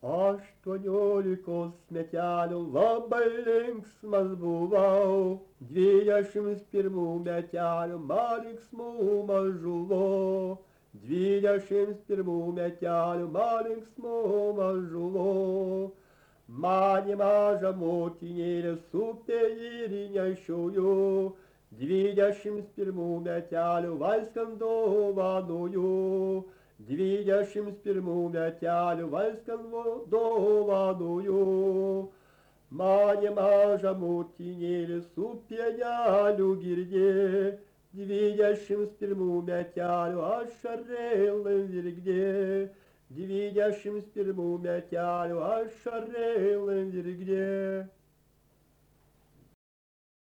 Aštuoniolikos metelių labai linksmas buvau, 21 metelių man linksmumas žuvo. 21 metelių man linksmumas žuvo. Mane mažą motinėlę su peilį nešioju, 21 metelių vaiskan dovanoju. 21 metelių vaiskan dovanoju. Mane mažą motinėlį su pieneliu girdė, 21 metelių ašarėlai virkdė. 21 metelių ašarėlai virkdė.